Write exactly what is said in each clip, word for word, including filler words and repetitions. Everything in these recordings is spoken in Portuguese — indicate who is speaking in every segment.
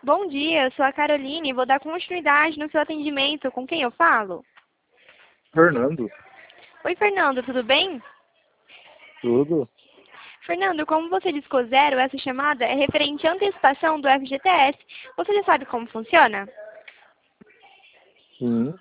Speaker 1: Bom dia, eu sou a Caroline e vou dar continuidade no seu atendimento. Com quem eu falo?
Speaker 2: Fernando,
Speaker 1: Oi, Fernando, tudo bem?
Speaker 2: tudo?
Speaker 1: Fernando, como você discou zero, essa chamada é referente à antecipação do F G T S. Você já sabe como funciona?
Speaker 2: Sim,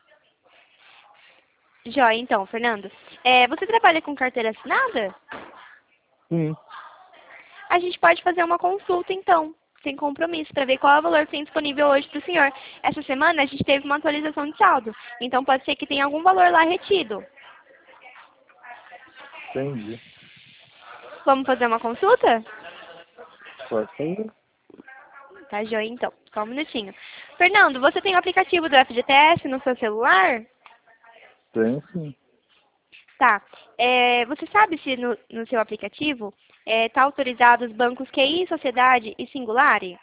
Speaker 1: Joia, então, Fernando. É, você trabalha com carteira assinada?
Speaker 2: sim.
Speaker 1: A gente pode fazer uma consulta, então, sem compromisso, para ver qual é o valor que tem disponível hoje para o senhor. Essa semana a gente teve uma atualização de saldo, então pode ser que tenha algum valor lá retido.
Speaker 2: Entendi.
Speaker 1: Vamos fazer uma consulta?
Speaker 2: Pode fazer?
Speaker 1: Tá, joia, então. Só um minutinho. Fernando, você tem o aplicativo do F G T S no seu celular?
Speaker 2: Tem sim.
Speaker 1: Tá. É, você sabe se no, no seu aplicativo está autorizado os bancos Q I, Sociedade e Singulare?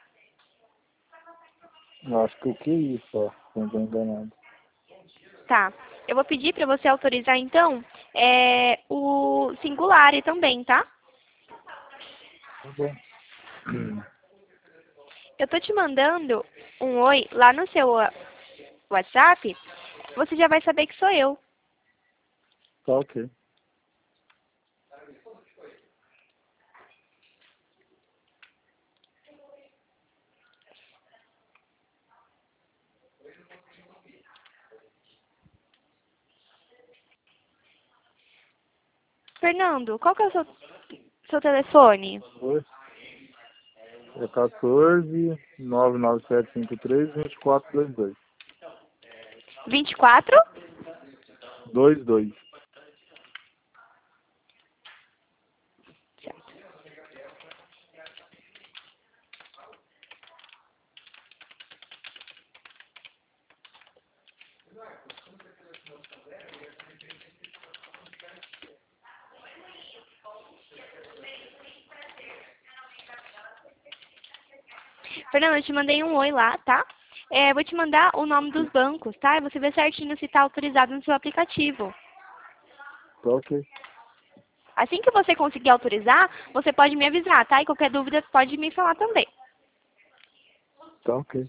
Speaker 2: Eu acho que o que é isso, ó. Se não tô enganado.
Speaker 1: Tá. Eu vou pedir para você autorizar, então, é, o Singulare também, tá?
Speaker 2: Tá bom. Hum,
Speaker 1: Eu tô te mandando um oi lá no seu wa- WhatsApp. Você já vai saber que sou eu.
Speaker 2: Tá ok.
Speaker 1: Fernando, qual que é o seu, seu telefone?
Speaker 2: Oi. É quatorze, nove nove sete cinco três, vinte e quatro vinte e dois.
Speaker 1: vinte e quatro?
Speaker 2: Dois dois.
Speaker 1: Fernando, eu te mandei um oi lá, tá? É, vou te mandar o nome dos bancos, tá? E você vê certinho se está autorizado no seu aplicativo.
Speaker 2: Tá ok.
Speaker 1: Assim que você conseguir autorizar, você pode me avisar, tá? E qualquer dúvida pode me falar também.
Speaker 2: Tá ok.